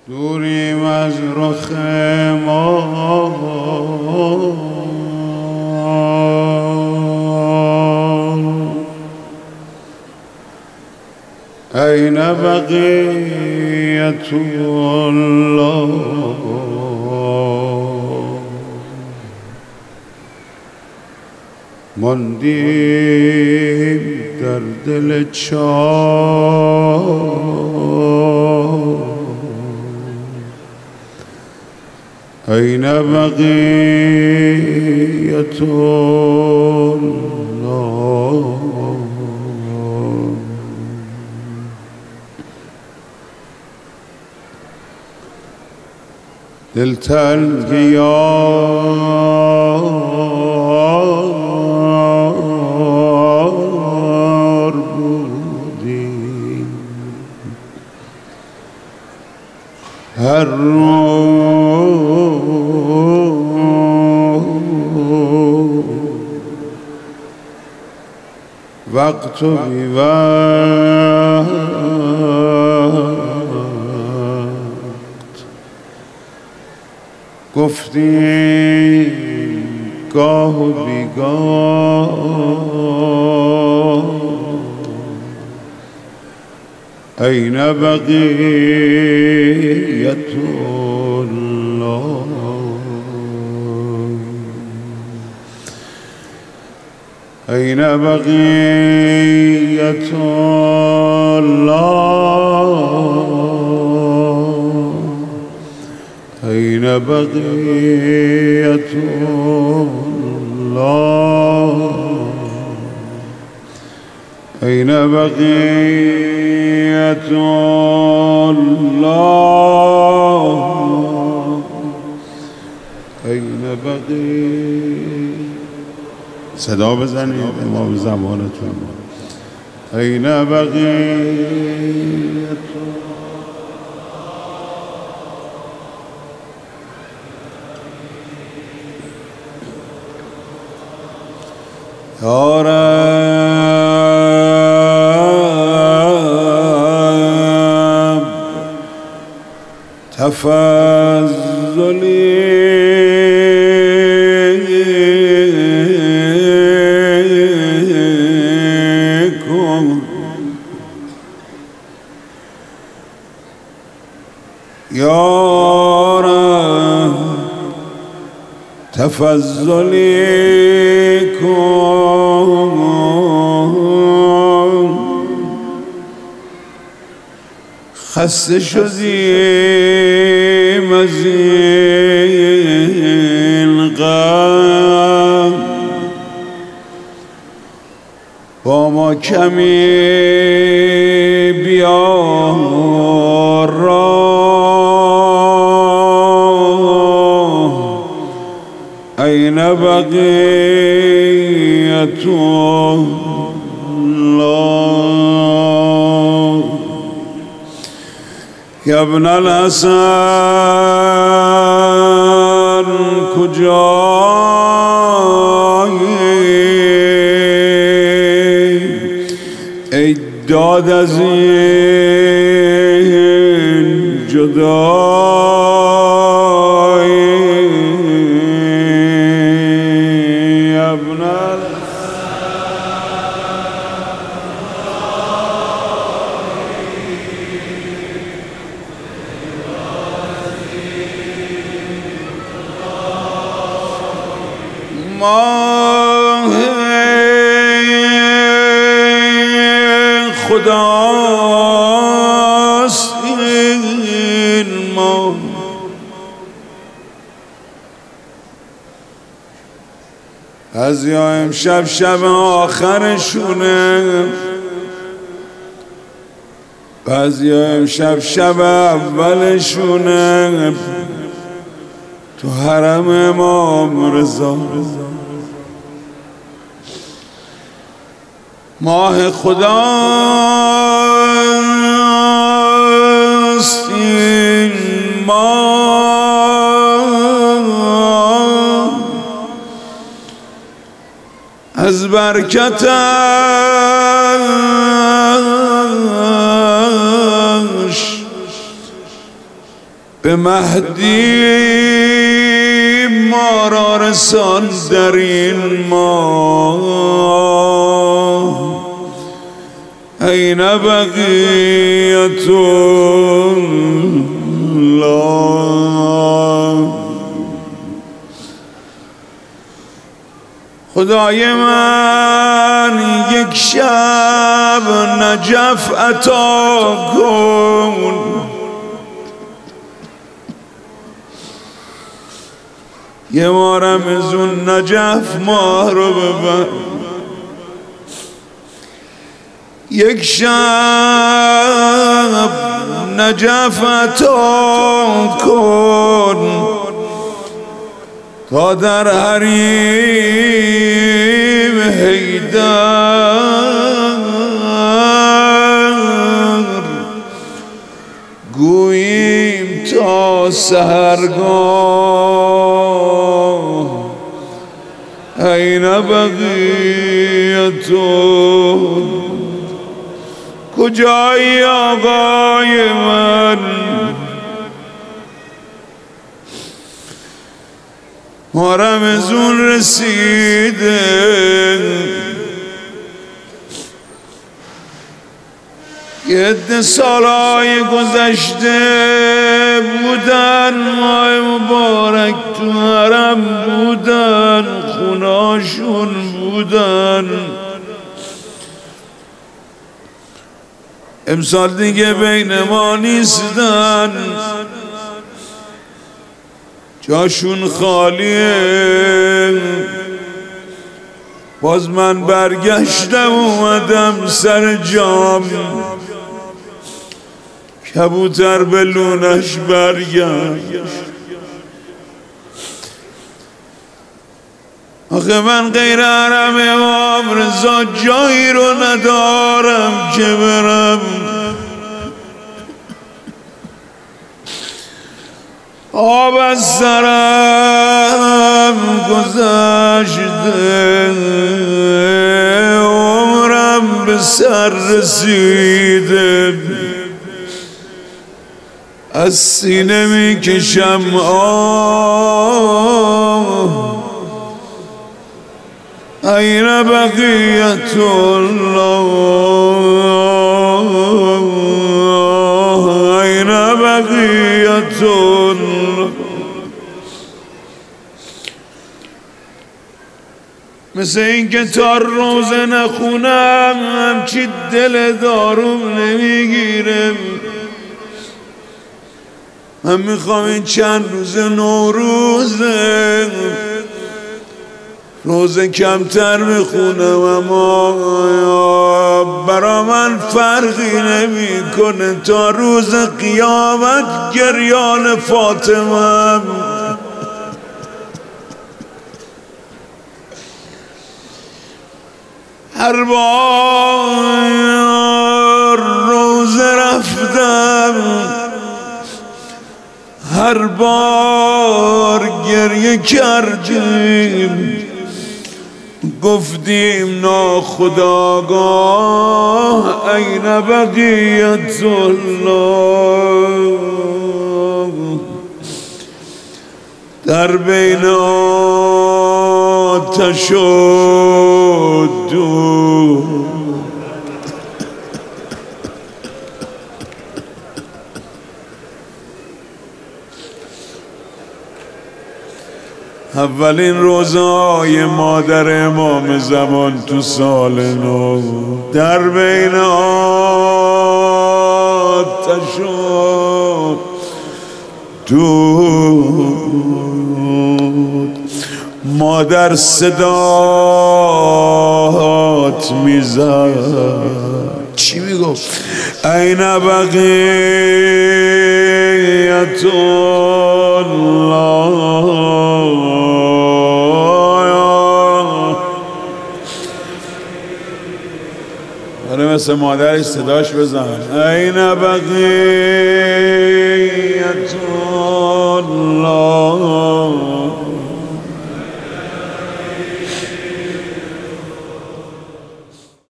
دوریم از رخ ما، این بقیت الله. ماندیم در دل چاه، این بقیت الله. دلتنگ یار بودیم، هر وقت و بی وقت گفتیم گاه و بیگاه، این بقیت الله. این بقیت الله، این بقیت الله، این بقیت الله، این بقیت. صدا بزنید امام زمانتون. این بقیت یا رب تفضلی کن، یا رب تفضلی کن، خسته شدیم از این غم، با ما کمی بیار این بقیت الله. یا ابن الحسن کجایی، ای داد از این جدایی، ماه خداست این ماه، از یا امشب شب آخرشونه، بعضیا امشب شب اولشونه، تو حرم امام رضا. ماه خداست این ماه، از برکتش به مهدی ما را رسان در این ماه. این بقیت الله. خدای من یک شب نجف عطا کن، یه مارم از اون نجف ماه رو ببر. یک شب نجف عطا کن تا در حریم حیدر گوییم تا سحرگاه این بقیتون. کجایی آقای من؟ ما رمضون رسیده، یه عده سالهای گذشته بودن، ماه مبارک تو حرم بودن، خوناشون بودن. امسال دیگه بین ما نیستن، جاشون خالیه. باز من برگشتم اومدم سر جام، کبوتر به لونش برگشت. آخه من غیر حرم امام رضا جایی رو ندارم که برم. آب از سرم گذشته، عمرم به سر رسیده، از سینه می کشم آه. این بقیت الله، این بقیت الله. مثل این که تا روزه نخونم همچی دل داروم نمیگیرم. من میخوام این چند روز نوروزه روزه کمتر میخونم، اما برا من فرقی نمیکنه تا روز قیامت گریان فاطمه. هر بار روزه رفتم، هر بار گریه کردیم، گفتیم ناخودآگاه این بقیت الله. در بین آتش و دود اولین روزهای مادر امام زمان تو سال نو، در بین آتش و دود مادر صدات میزد. چی میگفت؟ این بقیت الله. آره مثل مادرش صداش بزن. این بقیت الله.